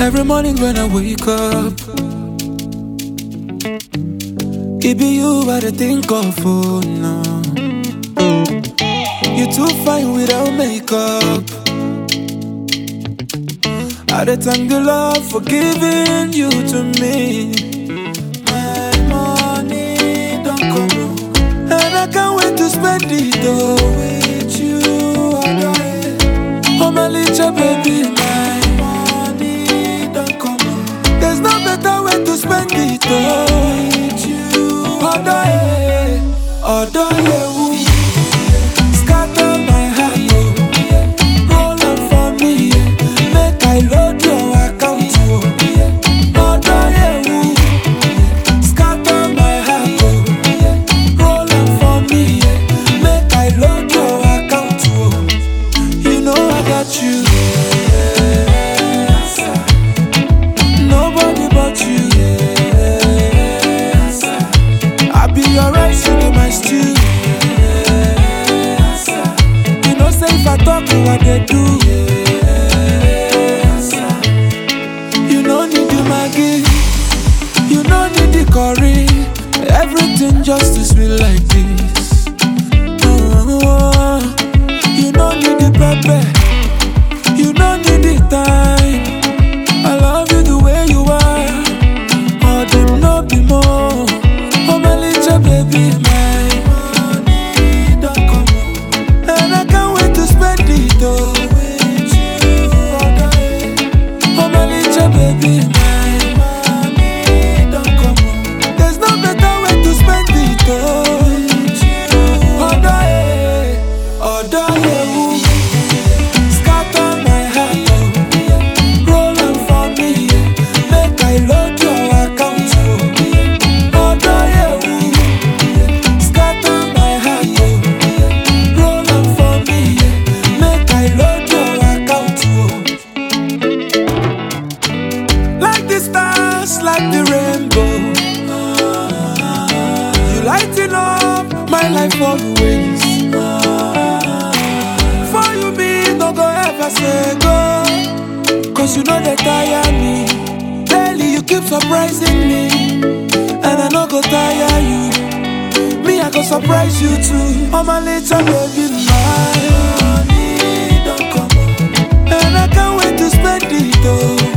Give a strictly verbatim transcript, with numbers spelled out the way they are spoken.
Every morning when I wake up, it be you I dey think of, oh no. You too fine without makeup. I dey thank the Lord for giving you to me. My money don't come home, and I can't wait to spend it all with you. Oh my little baby, my money don't come home. There's no better way to spend it all with you. Odo ye, odo ye, scatter my heart, roll up for me, make I load your account. Odo ye, scatter my heart, roll up for me, make I load your account. You know I got you, nobody but you. I be your rice, you be my stew. You know say if I talk, what they do. You know need the Maggi, you know need the curry. Everything just to sweet like this. Oh, you know need the pepper, you know need the time. I love you the way you are. Oh, them no be more. Oh my little baby, my money don't come home, and I can't wait to spend it all with you. Oh my little baby, my money don't come home. There's no better way to spend it all with you. Odo ye, odo ye, scatter my heart, roll up for me, make I load your account. Odo ye, scatter my heart, roll up for me, make I load your account. Like the stars, like the rainbow, you lighten up my life always. For you me, no go ever say go, cause you know they tire me. Daily you keep surprising me, and I no go tire you. Me, I go surprise you too. Oh my little baby, my money don't come home, and I can't wait to spend it all